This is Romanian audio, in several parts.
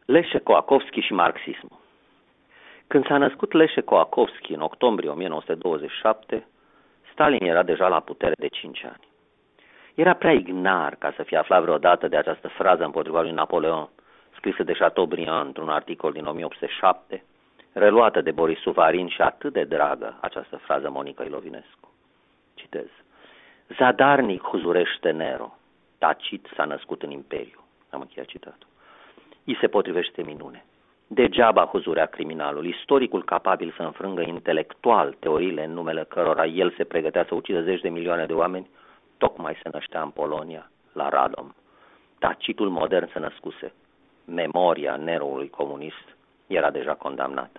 Leșe Koakovski și marxismul. Când s-a născut Leșe Koakovski în octombrie 1927, Stalin era deja la putere de 5 ani. Era prea ignar ca să fie aflat vreodată de această frază împotriva lui Napoleon, scrisă de Chateaubriand într-un articol din 1807, reluată de Boris Suvarin și atât de dragă această frază Monica Ilovinescu. Citez. Zadarnic huzurește Nero, tacit s-a născut în imperiu. Am încheiat citatul. I se potrivește minune. Degeaba huzurea criminalul, istoricul capabil să înfrângă intelectual teoriile în numele cărora el se pregătea să ucidă 10 de milioane de oameni, tocmai se năștea în Polonia, la Radom. Tacitul modern se născuse. Memoria Neroului comunist era deja condamnată.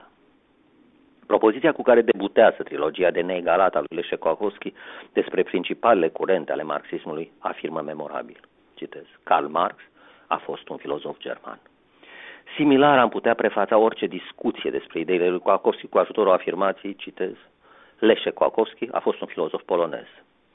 Propoziția cu care debutează trilogia de neegalat a lui Leșe Koakovski despre principalele curente ale marxismului afirmă memorabil. Citez. Karl Marx a fost un filozof german. Similar am putea prefața orice discuție despre ideile lui Koakovski cu ajutorul afirmației, citez, Leșe Koakovski a fost un filozof polonez.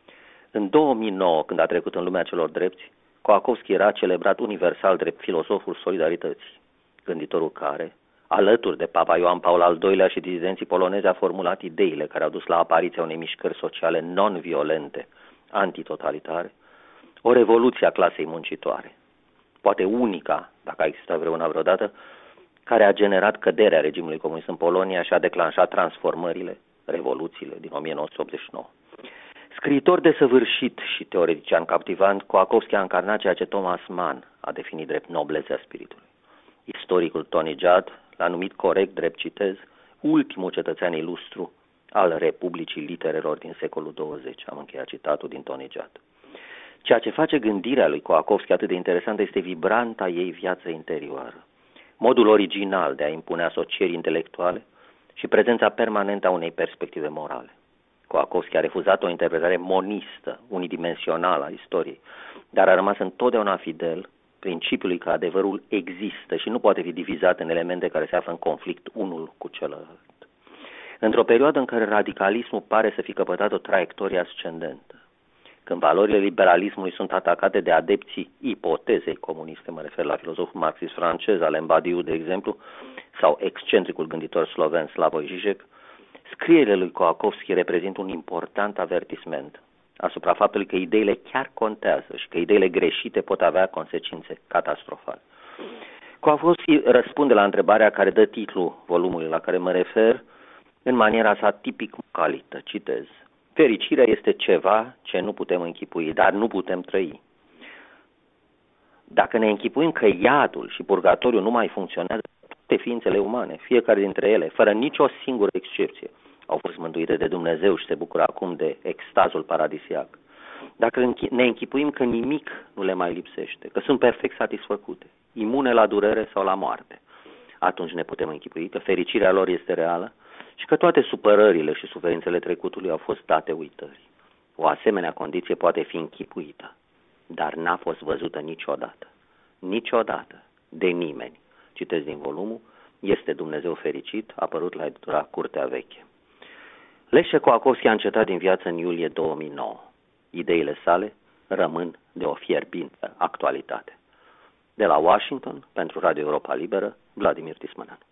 În 2009, când a trecut în lumea celor drepți, Koakovski era celebrat universal drept filozoful solidarității, gânditorul care, alături de Papa Ioan Paul al II-lea și dizidenții polonezi, a formulat ideile care au dus la apariția unei mișcări sociale non-violente, antitotalitare, o revoluție a clasei muncitoare, poate unica, dacă a existat vreuna vreodată, care a generat căderea regimului comunist în Polonia și a declanșat transformările, revoluțiile din 1989. Scriitor desăvârșit și teoretician captivant, Koakovski a încarnat ceea ce Thomas Mann a definit drept noblezea spiritului. Istoricul Tony Judd l-a numit corect, drept citez, ultimul cetățean ilustru al Republicii Literelor din secolul 20. Am încheiat citatul din Tony Judd. Ceea ce face gândirea lui Koakovski atât de interesantă este vibranta ei viață interioară, modul original de a impune asocieri intelectuale și prezența permanentă a unei perspective morale. Koakovski a refuzat o interpretare monistă, unidimensională a istoriei, dar a rămas întotdeauna fidel principiului că adevărul există și nu poate fi divizat în elemente care se află în conflict unul cu celălalt. Într-o perioadă în care radicalismul pare să fi căpătat o traiectorie ascendentă, când valorile liberalismului sunt atacate de adepții ipotezei comuniste, mă refer la filozoful marxist francez Alain Badiou, de exemplu, sau excentricul gânditor sloven Slavoj Žižek, scrierile lui Koakovski reprezintă un important avertisment asupra faptului că ideile chiar contează și că ideile greșite pot avea consecințe catastrofale. Koakovski răspunde la întrebarea care dă titlul volumului la care mă refer în maniera sa tipic mucalită, citez. Fericirea este ceva ce nu putem închipui, dar nu putem trăi. Dacă ne închipuim că iadul și purgatoriul nu mai funcționează, toate ființele umane, fiecare dintre ele, fără nicio singură excepție, au fost mântuite de Dumnezeu și se bucură acum de extazul paradisiac. Dacă ne închipuim că nimic nu le mai lipsește, că sunt perfect satisfăcute, imune la durere sau la moarte, atunci ne putem închipui că fericirea lor este reală și că toate supărările și suferințele trecutului au fost date uitării. O asemenea condiție poate fi închipuită, dar n-a fost văzută niciodată. Niciodată, de nimeni. Citesc din volumul, Este Dumnezeu fericit, apărut la editura Curtea Veche. Leșe Koakovski a încetat din viață în iulie 2009. Ideile sale rămân de o fierbintă actualitate. De la Washington, pentru Radio Europa Liberă, Vladimir Tismăneanu.